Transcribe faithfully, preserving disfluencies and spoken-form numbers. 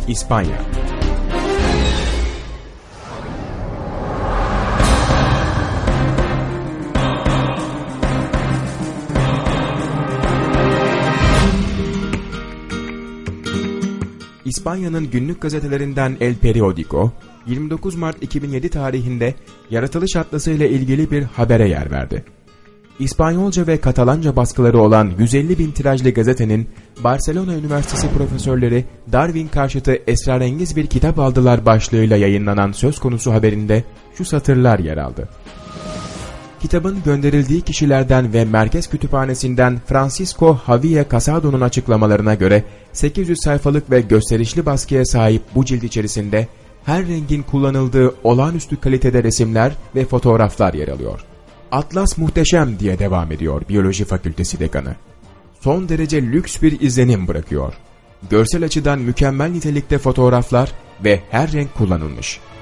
İspanya. İspanya'nın günlük gazetelerinden El Periódico, yirmi dokuz Mart iki bin yedi tarihinde yaratılış atlası ile ilgili bir habere yer verdi. İspanyolca ve Katalanca baskıları olan yüz elli bin tirajlı gazetenin Barcelona Üniversitesi profesörleri Darwin karşıtı esrarengiz bir kitap aldılar başlığıyla yayınlanan söz konusu haberinde şu satırlar yer aldı. Kitabın gönderildiği kişilerden ve Merkez Kütüphanesi'nden Francisco Javier Casado'nun açıklamalarına göre sekiz yüz sayfalık ve gösterişli baskıya sahip bu cilt içerisinde her rengin kullanıldığı olağanüstü kalitede resimler ve fotoğraflar yer alıyor. Atlas muhteşem diye devam ediyor Biyoloji Fakültesi dekanı. Son derece lüks bir izlenim bırakıyor. Görsel açıdan mükemmel nitelikte fotoğraflar ve her renk kullanılmış.